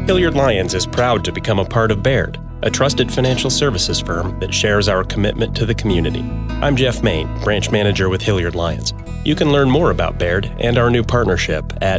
Hilliard Lyons is proud to become a part of Baird, a trusted financial services firm that shares our commitment to the community. I'm Jeff Main, branch manager with Hilliard Lyons. You can learn more about Baird and our new partnership at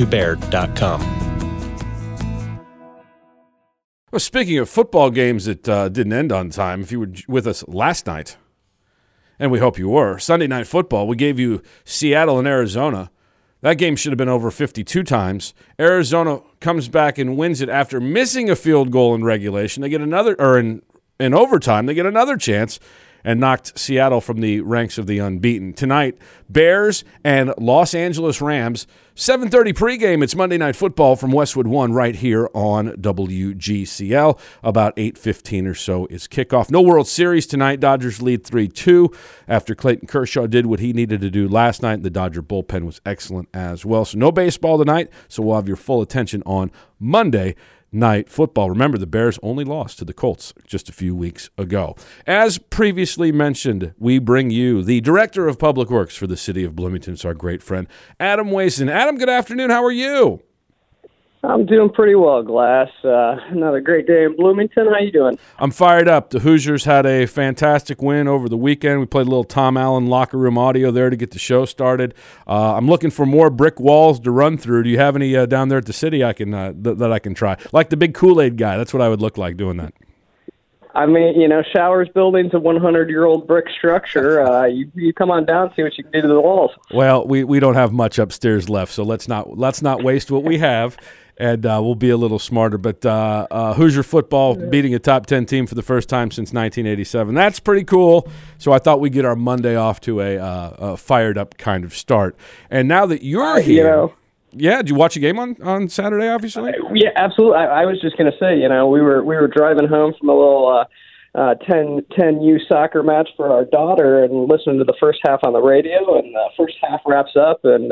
hilliardtobaird.com. Well, speaking of football games that didn't end on time, if you were with us last night, and we hope you were, Sunday Night Football, we gave you Seattle and Arizona. That game should have been over 52 times. Arizona comes back and wins it after missing a field goal in regulation. They get another, or in overtime, they get another chance and knocked Seattle from the ranks of the unbeaten. Tonight, Bears and Los Angeles Rams, 7:30 pregame. It's Monday Night Football from Westwood One right here on WGCL. About 8:15 or so is kickoff. No World Series tonight. Dodgers lead 3-2 after Clayton Kershaw did what he needed to do last night. The Dodger bullpen was excellent as well. So no baseball tonight, so we'll have your full attention on Monday Night Football. Remember, the Bears only lost to the Colts just a few weeks ago. As previously mentioned, we bring you the Director of Public Works for the City of Bloomington. It's our great friend, Adam Wason. Adam, good afternoon. How are you? I'm doing pretty well, Glass. Another great day in Bloomington. How you doing? I'm fired up. The Hoosiers had a fantastic win over the weekend. We played a little Tom Allen locker room audio there to get the show started. I'm looking for more brick walls to run through. Do you have any down there at the city I can that I can try? Like the big Kool-Aid guy. That's what I would look like doing that. I mean, Showers Building's a 100-year-old brick structure. You come on down, see what you can do to the walls. Well, we don't have much upstairs left, so let's not waste what we have. And we'll be a little smarter. But Hoosier football beating a top 10 team for the first time since 1987. That's pretty cool. So I thought we'd get our Monday off to a fired-up kind of start. And now that you're here, yeah, did you watch a game on Saturday, obviously? Yeah, absolutely. I was just going to say, we were driving home from a little 10U soccer match for our daughter and listening to the first half on the radio. And the first half wraps up, and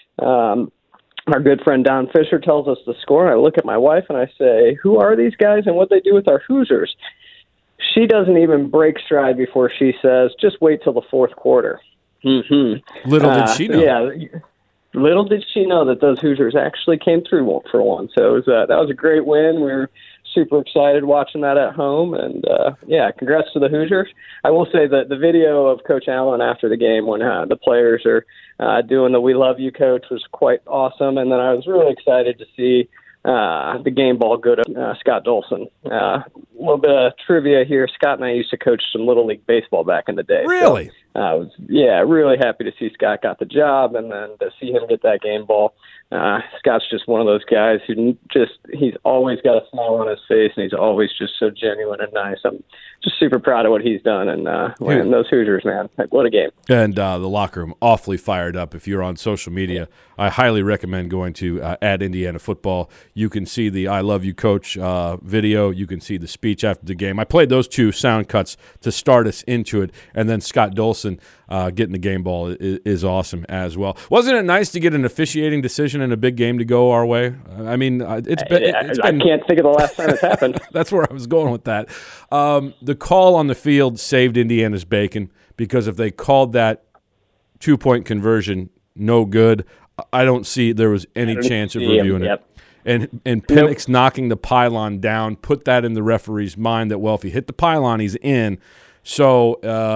our good friend Don Fisher tells us the score, and I look at my wife and I say, who are these guys and what they do with our Hoosiers? She doesn't even break stride before she says, just wait till the fourth quarter. Mm-hmm. Little did she know. Yeah, little did she know that those Hoosiers actually came through for one. So that was a great win. We were super excited watching that at home, and congrats to the Hoosiers. I will say that the video of Coach Allen after the game when the players are doing the "We Love You, Coach" was quite awesome, and then I was really excited to see the game ball go to Scott Dolson. A little bit of trivia here. Scott and I used to coach some Little League baseball back in the day. Really? So I was really happy to see Scott got the job, and then to see him get that game ball. Scott's just one of those guys who he's always got a smile on his face, and he's always just so genuine and nice. I'm just super proud of what he's done, and those Hoosiers, man, what a game. And the locker room, awfully fired up. If you're on social media, I highly recommend going to @Indiana Football. You can see the I Love You, Coach video. You can see the speech after the game. I played those two sound cuts to start us into it, and then Scott Dolson getting the game ball is awesome as well. Wasn't it nice to get an officiating decision in a big game to go our way? I mean, it's been I can't think of the last time it's happened. That's where I was going with that. The call on the field saved Indiana's bacon, because if they called that 2-point conversion no good, I don't see there was any chance of reviewing it. And Penix knocking the pylon down put that in the referee's mind that, well, if he hit the pylon, he's in. So,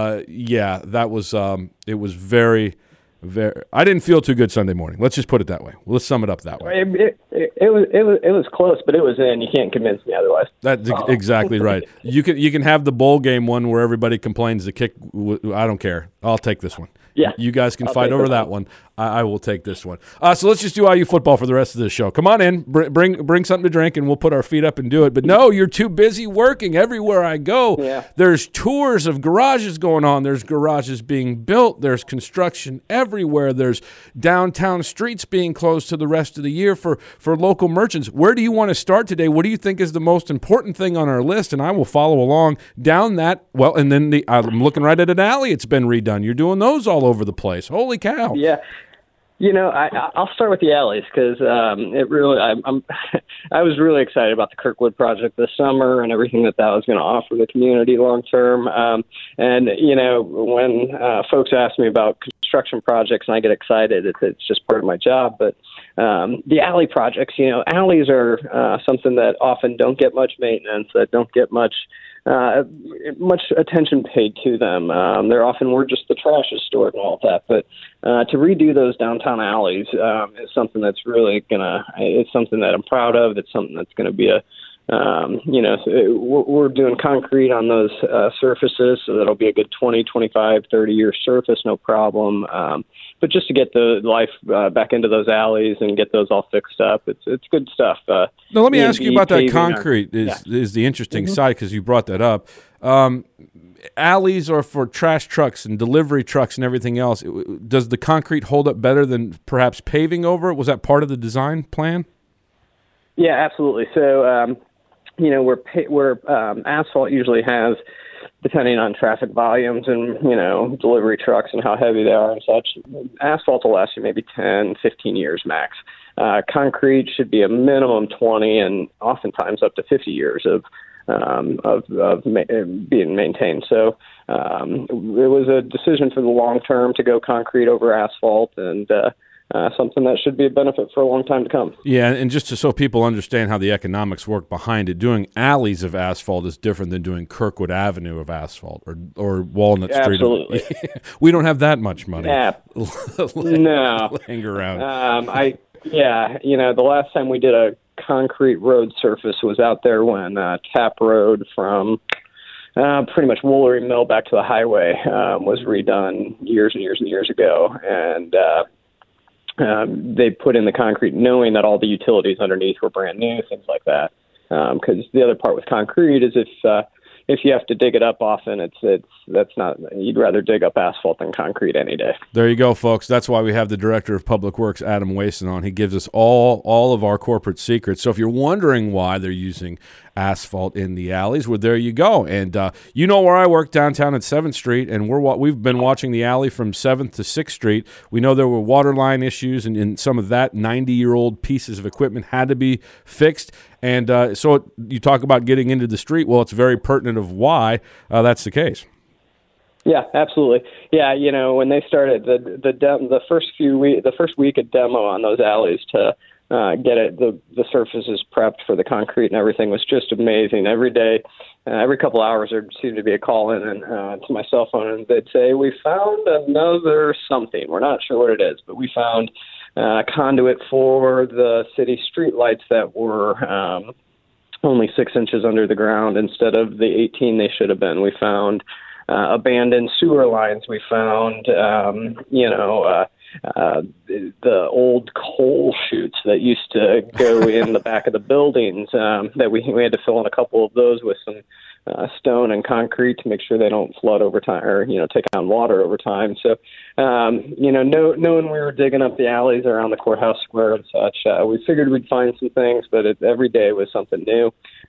that was it was very, very – I didn't feel too good Sunday morning. Let's just put it that way. Let's sum it up that way. It was close, but it was in. You can't convince me otherwise. That's exactly right. You can have the bowl game one where everybody complains the kick – I don't care. I'll take this one. Yeah, you guys can fight over that one. I will take this one. So let's just do IU football for the rest of the show. Come on in, bring something to drink, and we'll put our feet up and do it. But no, you're too busy working. Everywhere I go, there's tours of garages going on. There's garages being built. There's construction everywhere. There's downtown streets being closed to the rest of the year for local merchants. Where do you want to start today? What do you think is the most important thing on our list? And I will follow along down that. Well, and then I'm looking right at an alley. It's been redone. You're doing those all over the place. Holy cow. Yeah. I'll start with the alleys because it really. I was really excited about the Kirkwood project this summer and everything that was going to offer the community long term. And when folks ask me about construction projects, and I get excited, it's just part of my job. But the alley projects, alleys are something that often don't get much maintenance, that don't get much attention paid to them. We're just the trash is stored and all of that. But to redo those downtown alleys is something that's really it's something that I'm proud of. It's something that's going to be we're doing concrete on those surfaces, so that'll be a good 20, 25, 30-year surface, no problem. But just to get the life back into those alleys and get those all fixed up, it's good stuff. Now, let me ask you about that concrete is the interesting side, because you brought that up. Alleys are for trash trucks and delivery trucks and everything else. Does the concrete hold up better than perhaps paving over it? Was that part of the design plan? Yeah, absolutely. So, where asphalt usually has, depending on traffic volumes and, delivery trucks and how heavy they are and such, asphalt will last you maybe 10, 15 years max. Concrete should be a minimum 20 and oftentimes up to 50 years of being maintained. So it was a decision for the long term to go concrete over asphalt, and something that should be a benefit for a long time to come. Yeah, and just so people understand how the economics work behind it, doing alleys of asphalt is different than doing Kirkwood Avenue of asphalt or Walnut Street. Absolutely. We don't have that much money. No. Hang around. The last time we did a concrete road surface was out there when Tap Road from pretty much Woolery Mill back to the highway was redone years and years and years ago. And they put in the concrete knowing that all the utilities underneath were brand new, things like that. Because the other part with concrete is if you have to dig it up often, you'd rather dig up asphalt than concrete any day. There you go, folks. That's why we have the Director of Public Works, Adam Wason, on. He gives us all of our corporate secrets. So if you're wondering why they're using asphalt in the alleys, well, there you go. And you know where I work, downtown at 7th Street, and we've been watching the alley from 7th to 6th Street. We know there were water line issues, and some of that 90-year-old pieces of equipment had to be fixed. And so you talk about getting into the street. Well, it's very pertinent of why that's the case. Yeah, absolutely. Yeah, when they started the first week of demo on those alleys to get the surfaces prepped for the concrete and everything was just amazing. Every day, every couple hours, there seemed to be a call in and to my cell phone, and they'd say, "We found another something. We're not sure what it is, but we found conduit for the city streetlights that were only 6 inches under the ground instead of the 18 they should have been. We found abandoned sewer lines. We found, the old coal chutes that used to go in the back of the buildings that we had to fill in a couple of those with some stone and concrete to make sure they don't flood over time or, take on water over time. So, knowing we were digging up the alleys around the courthouse square and such, we figured we'd find some things, but every day was something new.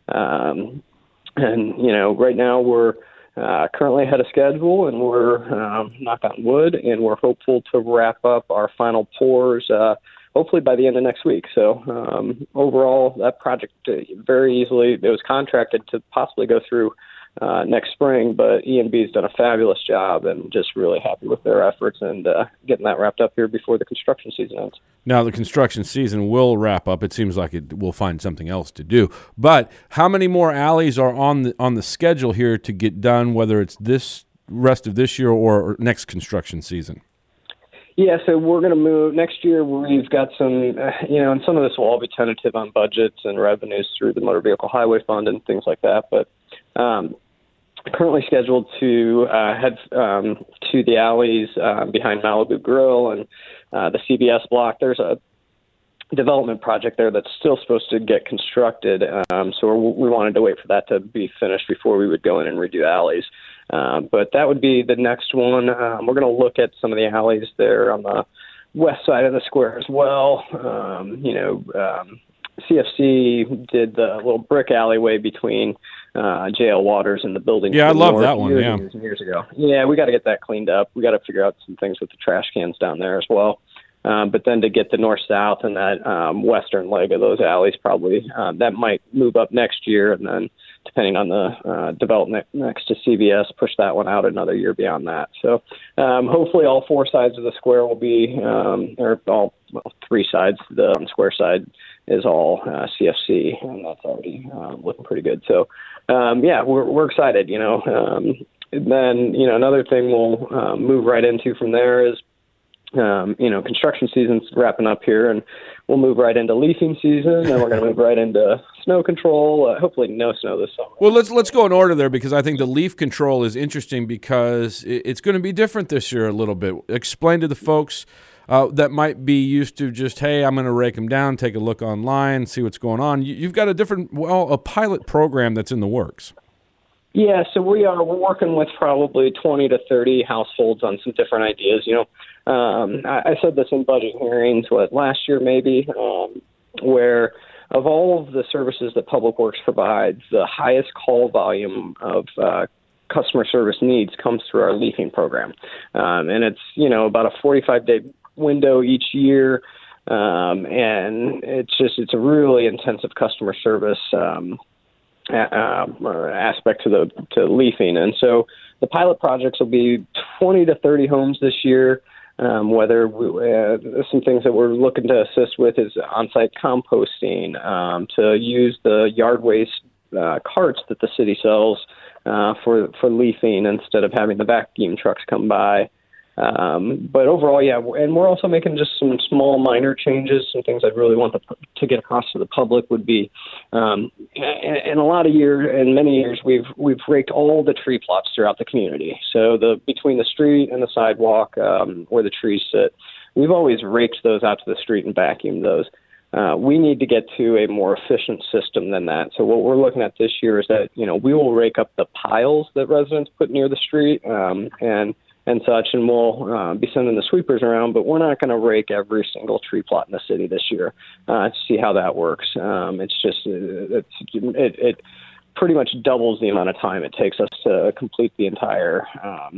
Right now we're currently ahead of schedule, and we're, knock on wood, and we're hopeful to wrap up our final pours hopefully by the end of next week. So overall, that project very easily, it was contracted to possibly go through next spring, but E&B's done a fabulous job, and just really happy with their efforts and getting that wrapped up here before the construction season ends. Now, the construction season will wrap up. It seems like it will find something else to do. But how many more alleys are on the schedule here to get done, whether it's this rest of this year or next construction season? Yeah, so we're going to move next year. We've got some, and some of this will all be tentative on budgets and revenues through the Motor Vehicle Highway Fund and things like that. But currently scheduled to head to the alleys behind Malibu Grill and the CBS block. There's a development project there that's still supposed to get constructed. So we wanted to wait for that to be finished before we would go in and redo alleys. But that would be the next one. We're going to look at some of the alleys there on the west side of the square as well. CFC did the little brick alleyway between JL Waters and the building. Yeah, I love that one. Years ago. Yeah, we got to get that cleaned up. We got to figure out some things with the trash cans down there as well. But then to get the north-south and that western leg of those alleys, probably that might move up next year, and then depending on the development next to CVS, push that one out another year beyond that. So hopefully all four sides of the square will be, or all three sides. The square side is all CFC, and that's already looking pretty good. So we're excited. Then another thing we'll move right into from there is construction season's wrapping up here, and we'll move right into leafing season, and we're going to move right into snow control. Hopefully, no snow this summer. Well, let's go in order there, because I think the leaf control is interesting because it's going to be different this year a little bit. Explain to the folks that might be used to just, hey, I'm going to rake them down, take a look online, see what's going on. You've got a pilot program that's in the works. Yeah, so we're working with probably 20 to 30 households on some different ideas. I said this in budget hearings, last year maybe, where of all of the services that Public Works provides, the highest call volume of customer service needs comes through our leafing program. And it's, about a 45-day window each year. And it's a really intensive customer service aspect to leafing. And so the pilot projects will be 20 to 30 homes this year. Whether some things that we're looking to assist with is on-site composting, to use the yard waste carts that the city sells for leafing instead of having the vacuum trucks come by. But overall, and we're also making just some small minor changes. Some things I'd really want to get across to the public would be, in many years, we've raked all the tree plots throughout the community. So between the street and the sidewalk, where the trees sit, we've always raked those out to the street and vacuumed those. We need to get to a more efficient system than that. So what we're looking at this year is that, we will rake up the piles that residents put near the street, and such, and we'll be sending the sweepers around, but we're not going to rake every single tree plot in the city this year to see how that works. It pretty much doubles the amount of time it takes us to complete the entire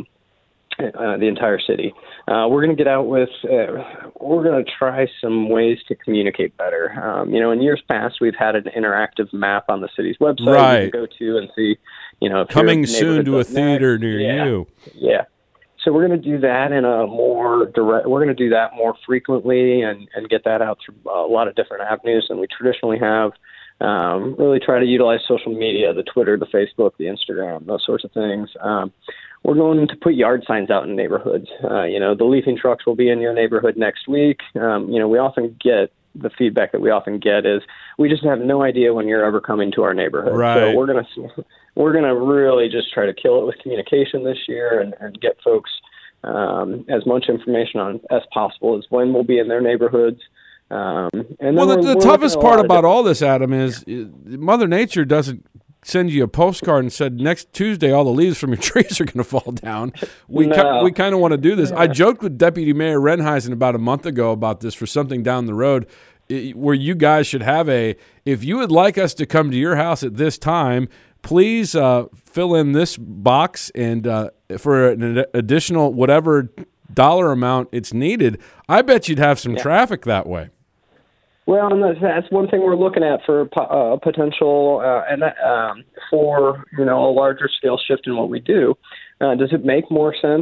city. We're going to get out with, we're going to try some ways to communicate better. In years past, we've had an interactive map on the city's website right. You can go to and see, if coming soon to a theater near you. Yeah. So we're going to do that we're going to do that more frequently and get that out through a lot of different avenues than we traditionally have. Really try to utilize social media, the Twitter, the Facebook, the Instagram, those sorts of things. We're going to put yard signs out in neighborhoods. The leafing trucks will be in your neighborhood next week. We often get the feedback that we often get is we just have no idea when you're ever coming to our neighborhood. Right. So we're gonna really just try to kill it with communication this year and get folks as much information on as possible as when we'll be in their neighborhoods. The toughest part about all this, Adam, is Mother Nature doesn't send you a postcard and said next Tuesday all the leaves from your trees are going to fall down. We kind of want to do this. Yeah. I joked with Deputy Mayor Renheisen about a month ago about this for something down the road, where you guys should have if you would like us to come to your house at this time, please fill in this box, and for an additional whatever dollar amount it's needed. I bet you'd have some traffic that way. Well, and that's one thing we're looking at for potential, for a larger scale shift in what we do. Does it make more sense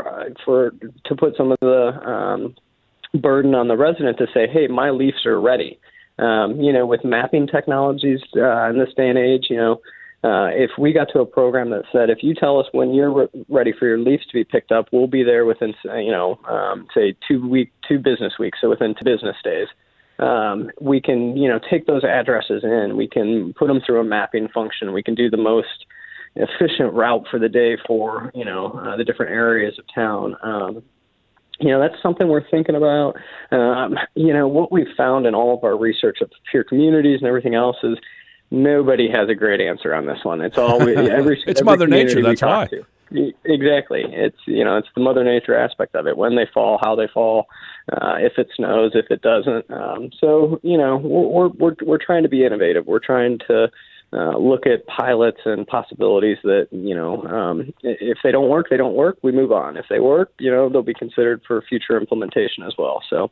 to put some of the burden on the resident to say, "Hey, my leafs are ready"? With mapping technologies in this day and age, if we got to a program that said, if you tell us when you're ready for your leaves to be picked up, we'll be there within, say 2 business weeks, so within 2 business days. We can, take those addresses in. We can put them through a mapping function. We can do the most efficient route for the day for, the different areas of town. That's something we're thinking about. What we've found in all of our research of peer communities and everything else is nobody has a great answer on this one. It's all it's Mother Nature. That's why. Exactly. It's it's the Mother Nature aspect of it. When they fall, how they fall, if it snows, if it doesn't. So we're trying to be innovative. We're trying to look at pilots and possibilities that, if they don't work, they don't work. We move on. If they work, they'll be considered for future implementation as well. So,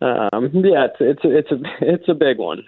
it's a big one.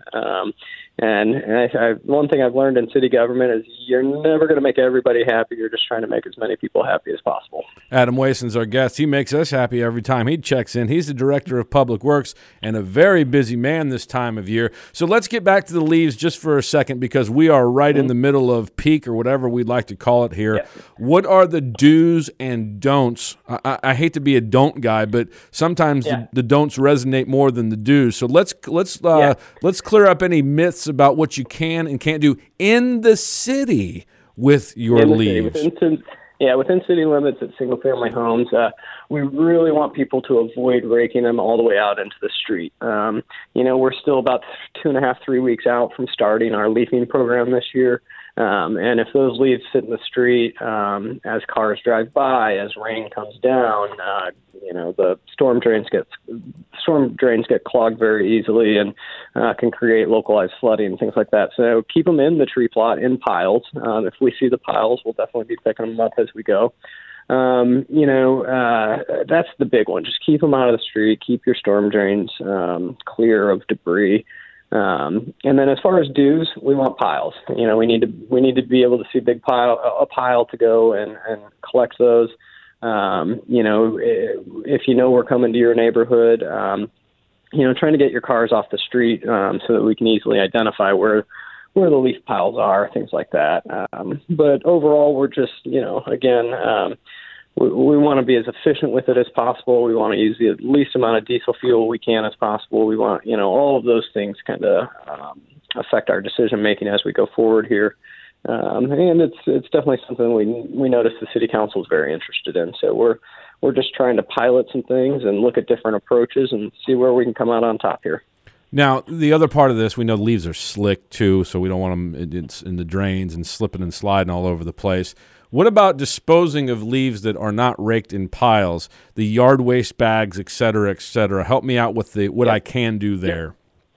And one thing I've learned in city government is you're never going to make everybody happy. You're just trying to make as many people happy as possible. Adam Wason's our guest. He makes us happy every time he checks in. He's the director of Public Works and a very busy man this time of year. So let's get back to the leaves just for a second, because we are right in the middle of peak, or whatever we'd like to call it here. Yeah. What are the do's and don'ts? I hate to be a don't guy, but sometimes the don'ts resonate more than the do's. So let's clear up any myths about what you can and can't do in the city with your leaves. Within city limits at single-family homes, we really want people to avoid raking them all the way out into the street. We're still about 2.5, 3 weeks out from starting our leafing program this year. And if those leaves sit in the street as cars drive by, as rain comes down, the storm drains get clogged very easily and can create localized flooding and things like that. So keep them in the tree plot in piles. If we see the piles, we'll definitely be picking them up as we go. That's the big one. Just keep them out of the street. Keep your storm drains clear of debris. And then as far as dues, we want piles. We need to be able to see a pile to go and collect those. If we're coming to your neighborhood, trying to get your cars off the street so that we can easily identify where the leaf piles are, things like that. But overall, we're just, we want to be as efficient with it as possible. We want to use the least amount of diesel fuel we can as possible. We want, all of those things kind of affect our decision making as we go forward here. And it's definitely something we notice the city council is very interested in. So we're just trying to pilot some things and look at different approaches and see where we can come out on top here. Now, the other part of this, we know the leaves are slick too, so we don't want them in the drains and slipping and sliding all over the place. What about disposing of leaves that are not raked in piles, the yard waste bags, et cetera, et cetera? Help me out with what I can do there.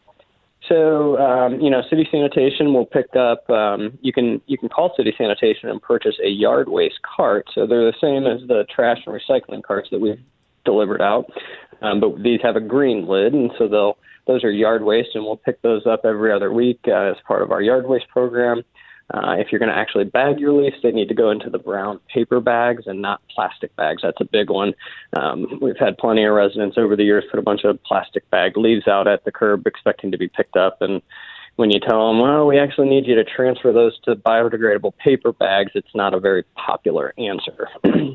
So, city sanitation will pick up, you can call city sanitation and purchase a yard waste cart. So they're the same as the trash and recycling carts that we've delivered out. But these have a green lid, and so those are yard waste, and we'll pick those up every other week as part of our yard waste program. If you're going to actually bag your leaves, they need to go into the brown paper bags and not plastic bags. That's a big one. We've had plenty of residents over the years put a bunch of plastic bag leaves out at the curb expecting to be picked up. And when you tell them, well, we actually need you to transfer those to biodegradable paper bags, it's not a very popular answer.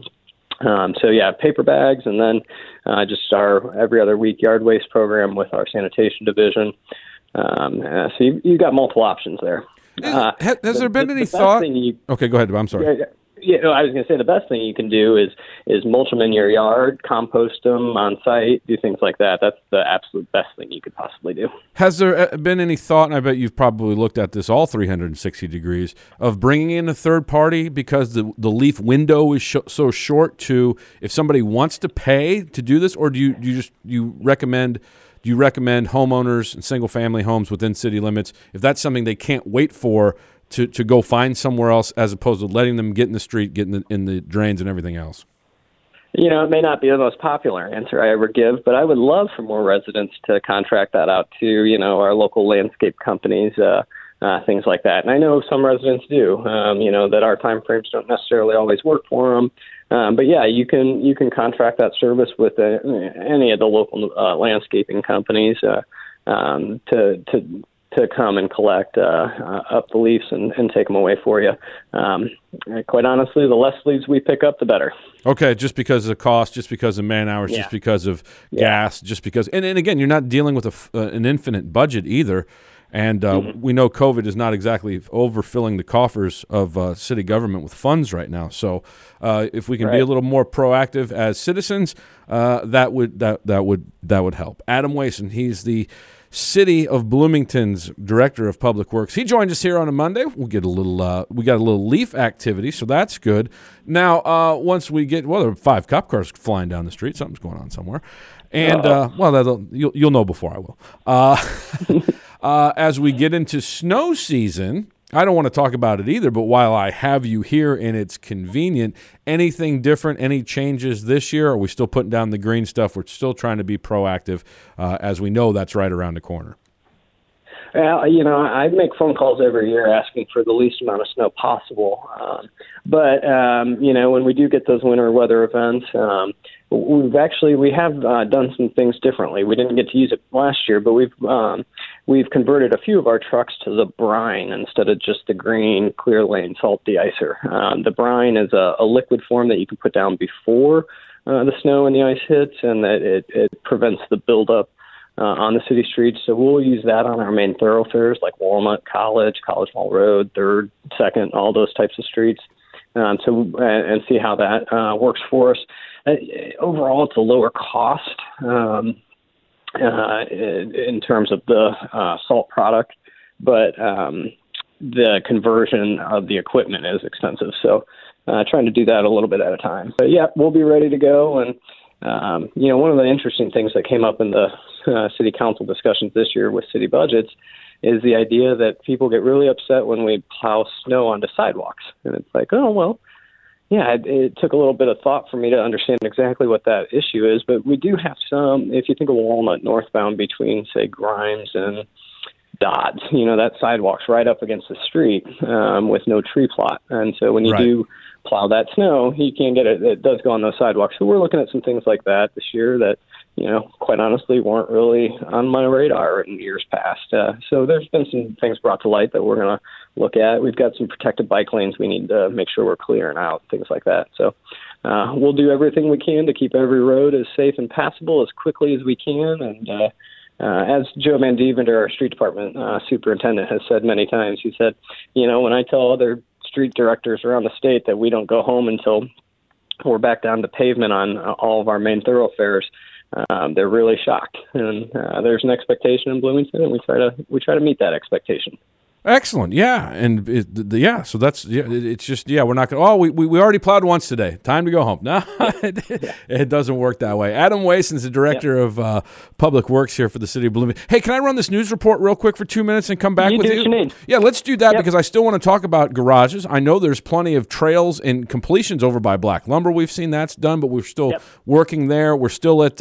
Paper bags, and then just our every other week yard waste program with our sanitation division. So you've got multiple options there. Has there been any thought? Okay, go ahead. I'm sorry. I was going to say the best thing you can do is mulch them in your yard, compost them on site, do things like that. That's the absolute best thing you could possibly do. Has there been any thought, and I bet you've probably looked at this all 360 degrees, of bringing in a third party because the leaf window is so short to, if somebody wants to pay to do this, or do you recommend homeowners and single-family homes within city limits, if that's something they can't wait for, to go find somewhere else as opposed to letting them get in the street, get in the drains and everything else? It may not be the most popular answer I ever give, but I would love for more residents to contract that out to, our local landscape companies, things like that. And I know some residents do, that our time frames don't necessarily always work for them. But you can contract that service with any of the local landscaping companies to come and collect up the leaves and take them away for you. Quite honestly, the less leaves we pick up, the better. Okay, just because of the cost, just because of man hours, just because of gas, just because. And again, you're not dealing with an infinite budget either. And we know COVID is not exactly overfilling the coffers of city government with funds right now. So if we can be a little more proactive as citizens, that would help. Adam Wason, he's the City of Bloomington's Director of Public Works. He joined us here on a Monday. We got a little leaf activity, so that's good. Now, once we get, there are 5 cop cars flying down the street. Something's going on somewhere. And, you'll know before I will. As we get into snow season, I don't want to talk about it either, but while I have you here and it's convenient, anything different, any changes this year? Are we still putting down the green stuff? We're still trying to be proactive as we know that's right around the corner. I make phone calls every year asking for the least amount of snow possible. But when we do get those winter weather events, we have done some things differently. We didn't get to use it last year, but we've converted a few of our trucks to the brine instead of just the green clear lane salt de-icer. The brine is a liquid form that you can put down before the snow and the ice hits, and that it prevents the buildup on the city streets. So we'll use that on our main thoroughfares like Walnut, College Mall Road, 3rd, 2nd, all those types of streets, and see how that works for us. Overall, it's a lower cost in terms of the salt product, but the conversion of the equipment is expensive. So trying to do that a little bit at a time. But yeah, we'll be ready to go. And one of the interesting things that came up in the city council discussions this year with city budgets is the idea that people get really upset when we plow snow onto sidewalks. And it's like, oh, well, yeah, it took a little bit of thought for me to understand exactly what that issue is. But we do have some, if you think of Walnut northbound between, say, Grimes and Dodds, that sidewalk's right up against the street with no tree plot. And so when you do plow that snow, you can't get it. It does go on those sidewalks. So we're looking at some things like that this year that, quite honestly, weren't really on my radar in years past. So there's been some things brought to light that we're going to look at. We've got some protected bike lanes we need to make sure we're clearing out, things like that. So we'll do everything we can to keep every road as safe and passable as quickly as we can. And as Joe Van Deventer, our street department superintendent, has said many times, he said, when I tell other street directors around the state that we don't go home until we're back down to pavement on all of our main thoroughfares, they're really shocked. And there's an expectation in Bloomington, and we try to meet that expectation. Excellent, yeah, and so that's it's just we're not going. Oh, we already plowed once today. Time to go home. No, it doesn't work that way. Adam Wason's the director of Public Works here for the city of Bloomington. Hey, can I run this news report real quick for 2 minutes and come back with you? What you need. Yeah, let's do that because I still want to talk about garages. I know there's plenty of trails and completions over by Black Lumber. We've seen that's done, but we're still working there. We're still at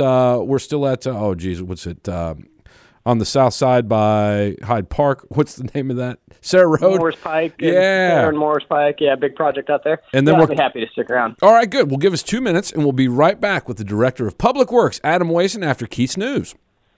oh geez, what's it? On the south side by Hyde Park. What's the name of that? Sarah Road? Morris Pike. Yeah. And Morris Pike. Yeah, big project out there. And then I'll be happy to stick around. All right, good. We'll give us 2 minutes, and we'll be right back with the Director of Public Works, Adam Wason, after Keith's News.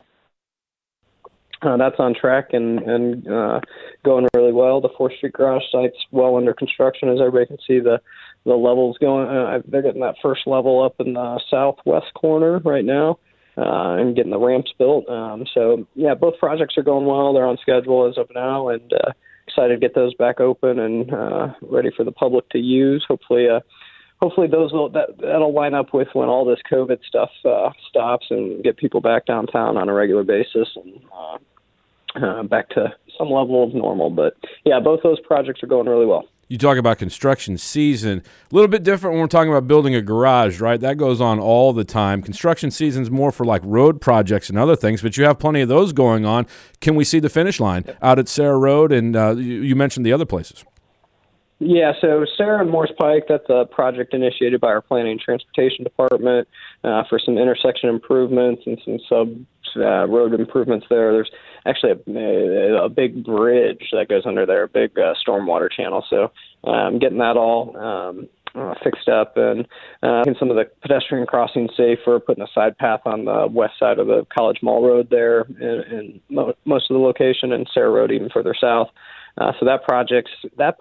That's on track and going really well. The 4th Street Garage site's well under construction. As everybody can see, the levels going. They're getting that first level up in the southwest corner right now. And getting the ramps built. So, both projects are going well. They're on schedule as of now, and excited to get those back open and ready for the public to use. Hopefully that'll line up with when all this COVID stuff stops and get people back downtown on a regular basis and back to some level of normal. But, both those projects are going really well. You talk about construction season, a little bit different when we're talking about building a garage, right? That goes on all the time. Construction season's more for like road projects and other things, but you have plenty of those going on. Can we see the finish line out at Sarah Road? And you mentioned the other places. Yeah, so Sarah and Morris Pike, that's a project initiated by our Planning and Transportation Department for some intersection improvements and some road improvements there. There's actually a big bridge that goes under there, a big stormwater channel. So getting that all fixed up and getting some of the pedestrian crossings safer, putting a side path on the west side of the College Mall Road there in most of the location, and Sarah Road even further south. So that project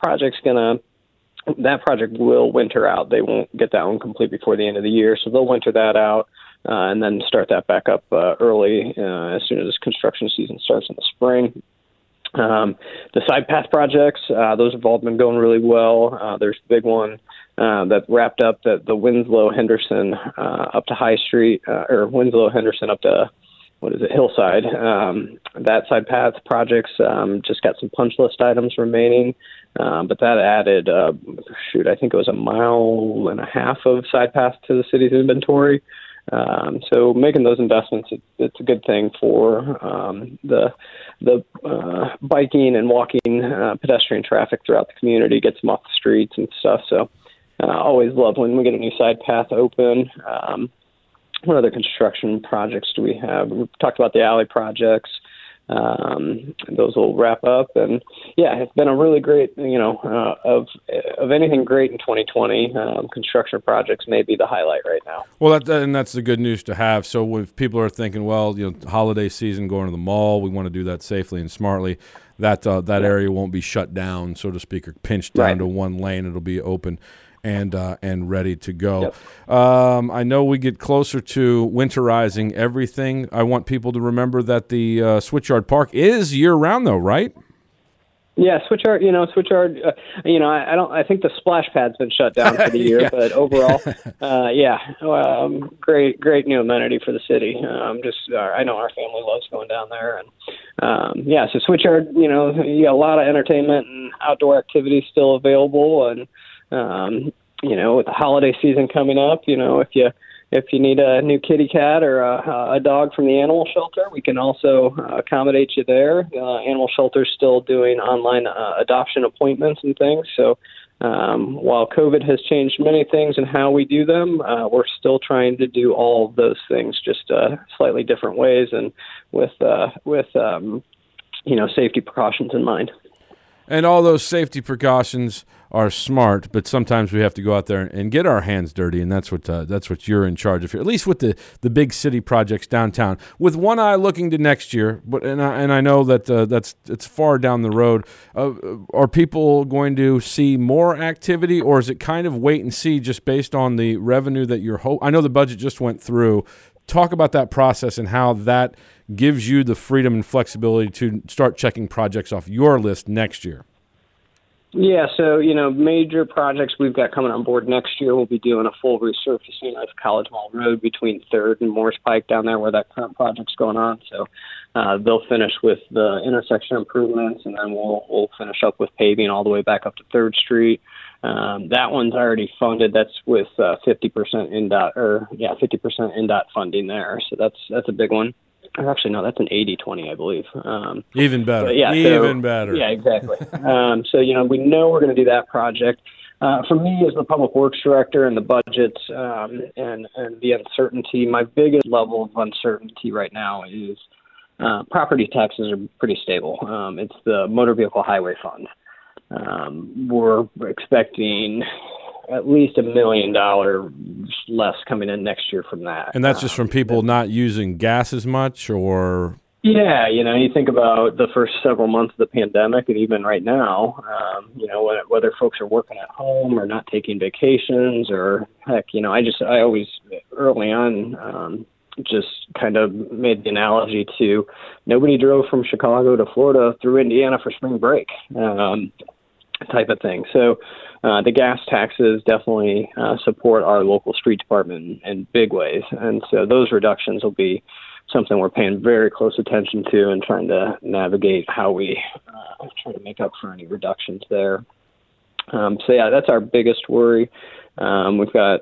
will winter out. They won't get that one complete before the end of the year, so they'll winter that out and then start that back up early as soon as construction season starts in the spring. The side path projects, those have all been going really well. There's the big one that wrapped up the Winslow Henderson up to High Street, or Winslow Henderson up to Hillside. That side path projects just got some punch list items remaining, but that added, I think it was 1.5 miles of side path to the city's inventory. So making those investments, it's a good thing for the biking and walking pedestrian traffic throughout the community, gets them off the streets and stuff. So always love when we get a new side path open. What other construction projects do we have? We've talked about the alley projects. Those will wrap up, and it's been a really great, of anything great in 2020. Construction projects may be the highlight right now. Well, that's the good news to have. So if people are thinking, well, holiday season, going to the mall, we want to do that safely and smartly. That area won't be shut down, so to speak, or pinched down to one lane. It'll be open and ready to go. Yep. I know we get closer to winterizing everything. I want people to remember that the Switchyard Park is year-round, though, right? Yeah, Switchyard. I think the splash pad's been shut down for the year, but overall, great new amenity for the city. I know our family loves going down there, and so Switchyard. You got a lot of entertainment and outdoor activities still available, and with the holiday season coming up, if you need a new kitty cat or a dog from the animal shelter, we can also accommodate you there. Animal shelter's still doing online adoption appointments and things. So while COVID has changed many things and how we do them, we're still trying to do all of those things, just slightly different ways and with safety precautions in mind. And all those safety precautions are smart, but sometimes we have to go out there and get our hands dirty, and that's what you're in charge of here, at least with the big city projects downtown. With one eye looking to next year, and I know that it's far down the road. Are people going to see more activity, or is it kind of wait and see just based on the revenue that you're I know the budget just went through. Talk about that process and how that gives you the freedom and flexibility to start checking projects off your list next year. Yeah, so, major projects we've got coming on board next year, we'll be doing a full resurfacing of College Mall Road between 3rd and Morse Pike down there where that current project's going on. So they'll finish with the intersection improvements, and then we'll finish up with paving all the way back up to 3rd Street. That one's already funded. That's with 50% NDOT funding there. So that's a big one. Actually, no, that's an 80-20, I believe. Even better. Even better. Yeah, exactly. So, we know we're going to do that project. For me, as the Public Works Director and the budgets and the uncertainty, my biggest level of uncertainty right now is property taxes are pretty stable. It's the Motor Vehicle Highway Fund. We're expecting at least $1 million less coming in next year from that. And that's just from people not using gas as much, or? Yeah, you think about the first several months of the pandemic, and even right now, whether folks are working at home or not taking vacations, or heck, I always early on just kind of made the analogy to nobody drove from Chicago to Florida through Indiana for spring break. Type of thing. So the gas taxes definitely support our local street department in big ways. And so those reductions will be something we're paying very close attention to and trying to navigate how we try to make up for any reductions there. That's our biggest worry. We've got,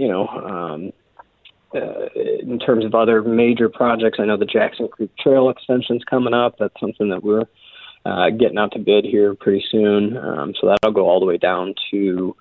in terms of other major projects, I know the Jackson Creek Trail extension's coming up. That's something that we're getting out to bid here pretty soon. So that'll go all the way down to,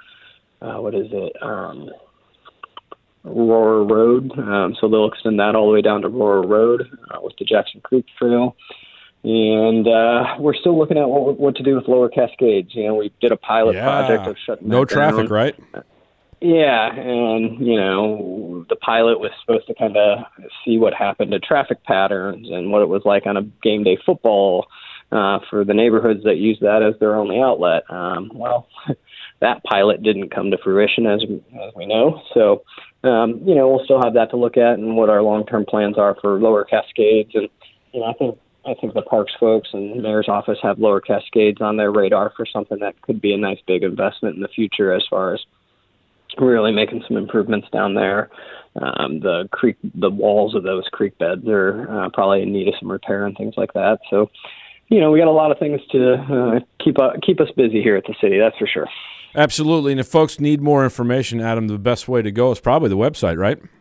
Aurora Road. So they'll extend that all the way down to Aurora Road with the Jackson Creek Trail. And we're still looking at what to do with Lower Cascades. We did a pilot project of shutting that down. No traffic, right? Yeah, and, the pilot was supposed to kind of see what happened to traffic patterns and what it was like on a game day football for the neighborhoods that use that as their only outlet. That pilot didn't come to fruition, as we know. So, we'll still have that to look at and what our long-term plans are for Lower Cascades. And, I think the Parks folks and the Mayor's office have Lower Cascades on their radar for something that could be a nice big investment in the future as far as really making some improvements down there. The walls of those creek beds are probably in need of some repair and things like that. So, we got a lot of things to keep us busy here at the city, that's for sure. Absolutely. And if folks need more information, Adam, the best way to go is probably the website, right?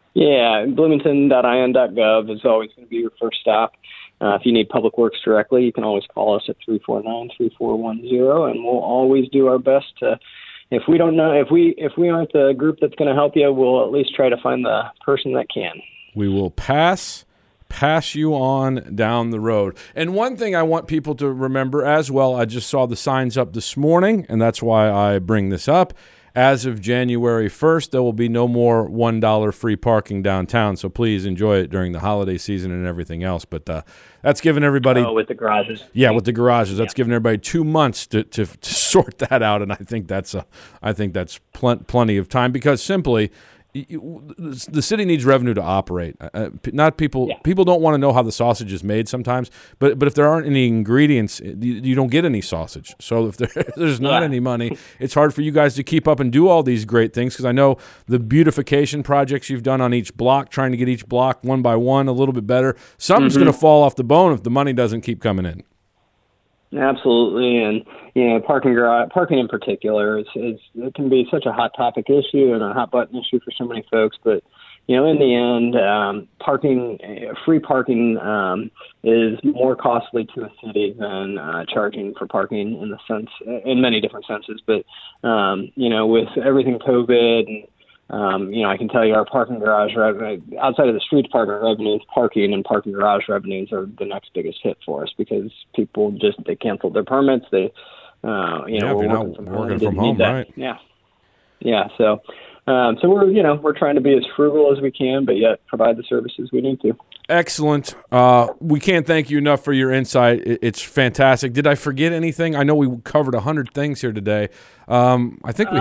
Yeah, bloomington.in.gov is always going to be your first stop. If you need Public Works directly, you can always call us at 349-3410, and we'll always do our best to. If we don't know, if we aren't the group that's going to help you, we'll at least try to find the person that can. We will pass you on down the road. And one thing I want people to remember as well, I just saw the signs up this morning, and that's why I bring this up. As of January 1st, there will be no more $1 free parking downtown, so please enjoy it during the holiday season and everything else. But that's giving everybody with the garages. Yeah, with the garages. That's giving everybody 2 months to sort that out, and I think that's plenty of time because simply the city needs revenue to operate. Not people. Yeah. People don't want to know how the sausage is made sometimes. But if there aren't any ingredients, you don't get any sausage. So if there's not any money, it's hard for you guys to keep up and do all these great things. Because I know the beautification projects you've done on each block, trying to get each block one by one a little bit better. Something's going to fall off the bone if the money doesn't keep coming in. Absolutely, and parking in particular it can be such a hot topic issue and a hot button issue for so many folks. But in the end, free parking is more costly to a city than charging for parking in many different senses. But with everything COVID and I can tell you our parking garage revenue, outside of the street parking revenues, parking and parking garage revenues are the next biggest hit for us because people they canceled their permits. They, we're working from home, right? Yeah. So we're trying to be as frugal as we can, but yet provide the services we need to. Excellent. We can't thank you enough for your insight. It's fantastic. Did I forget anything? I know we covered 100 things here today. I think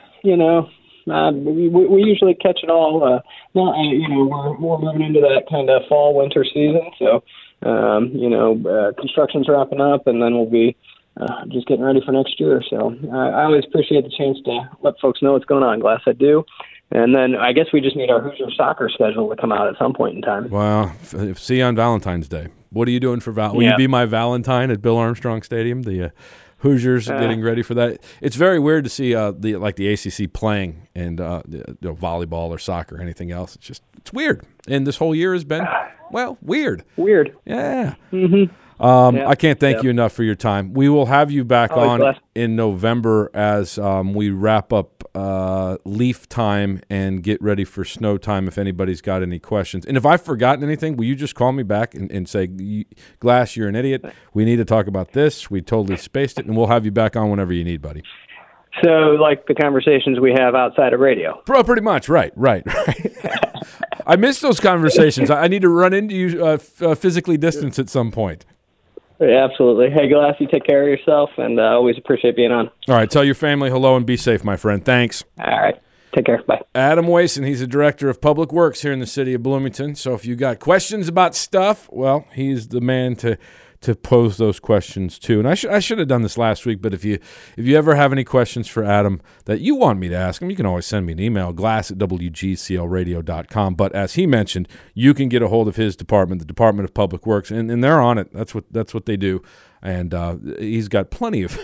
we usually catch it all. We're moving into that kind of fall-winter season, so construction's wrapping up, and then we'll be just getting ready for next year. So I always appreciate the chance to let folks know what's going on. Glass, I do. And then I guess we just need our Hoosier soccer schedule to come out at some point in time. Well, see you on Valentine's Day. What are you doing for Will you be my Valentine at Bill Armstrong Stadium? The Hoosiers getting ready for that. It's very weird to see the ACC playing and volleyball or soccer or anything else. It's weird. And this whole year has been weird. Weird. Yeah. Mm-hmm. I can't thank you enough for your time. We will have you back on in November as we wrap up leaf time and get ready for snow time if anybody's got any questions. And if I've forgotten anything, will you just call me back and say, Glass, you're an idiot. We need to talk about this. We totally spaced it, and we'll have you back on whenever you need, buddy. So like the conversations we have outside of radio. Pretty much. Right. I miss those conversations. I need to run into you physically distance at some point. Yeah, absolutely. Hey, Glass, you take care of yourself, and always appreciate being on. All right, tell your family hello and be safe, my friend. Thanks. All right, take care. Bye. Adam Wason, he's the Director of Public Works here in the city of Bloomington. So if you got questions about stuff, well, he's the man to pose those questions to. And I should have done this last week, but if you ever have any questions for Adam that you want me to ask him, you can always send me an email, glass@wgclradio.com. But as he mentioned, you can get a hold of his department, the Department of Public Works, and they're on it. That's what they do. And he's got plenty of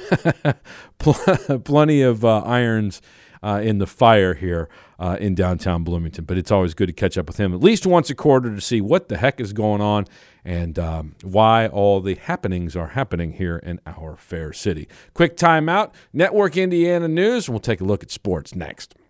irons in the fire here in downtown Bloomington. But it's always good to catch up with him at least once a quarter to see what the heck is going on and why all the happenings are happening here in our fair city. Quick timeout. Network Indiana News, and we'll take a look at sports next.